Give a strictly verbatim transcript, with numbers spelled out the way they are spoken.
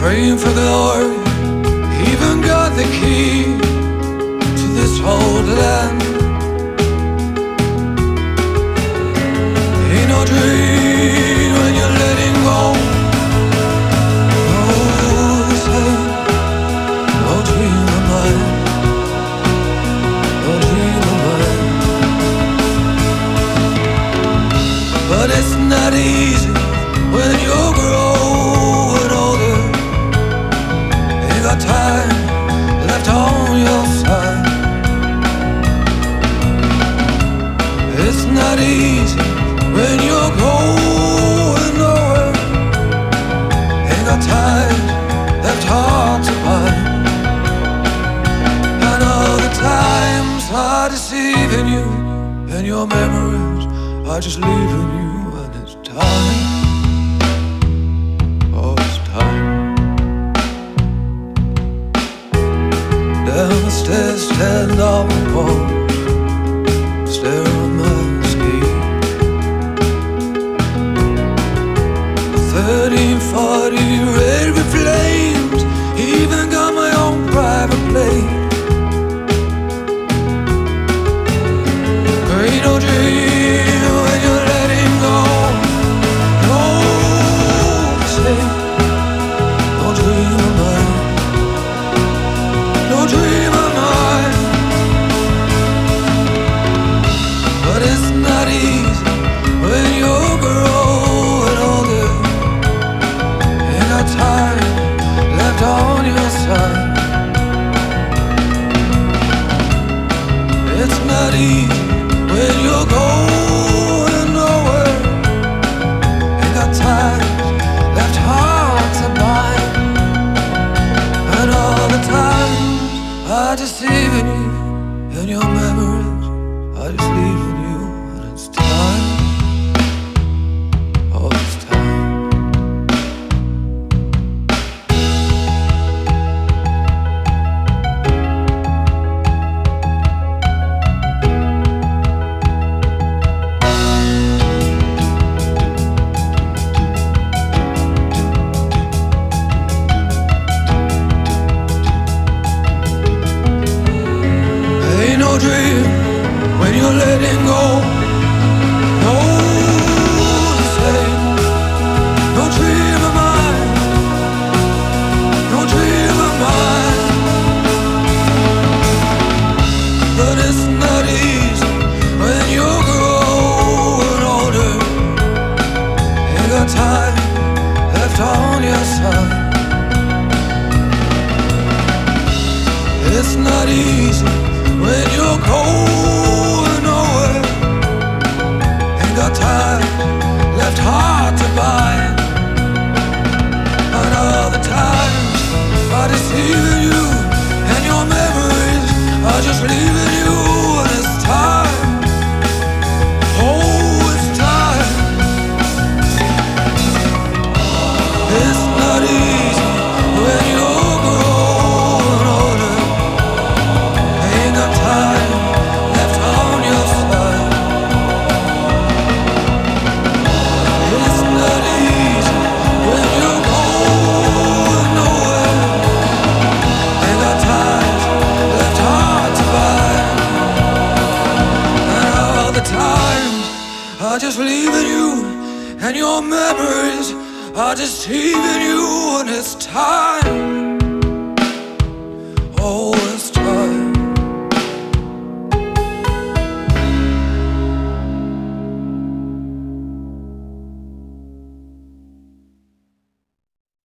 praying for glory, even got the key to this old land. Ain't no dream when you're letting go. No, this ain't no dream of mine, no dream of mine. But it's not easy when you're growing older. Ain't got time left on your side. It's not easy when you're going nowhere. Ain't got time left hard to bind. And all the times are deceiving you, and your memories are just leaving you. And it's time, oh it's time. Down the stairs, stand on the pole, stare at my ski. Thirteen forty red with flames, even got my own private plane. There ain't no dream when you're letting go. No, this ain't no dream of mine, no dream of mine. But it's not easy when you're growing older. Ain't got time left on your side. It's not easy when you're going nowhere. Ain't got time left hard to bind. And all the times are deceiving you, and your memories are just leaving you. And it's time, oh it's time. Ain't no dream when you're letting go. No, this ain't no dream of mine, no dream of mine. But it's not easy when you're growing older. Ain't got time left on your side. It's not easy when you're going nowhere. Ain't got time left hard to bind. And all the times are deceiving you, and your memories are just leaving you. And it's time, oh it's time. It's not easy when you're growing older. Ain't got time left on your side. It's not easy when you're going nowhere. Ain't got time left hard to bind. And all the times are just leaving you, and your memories are just leaving you. And it's time, oh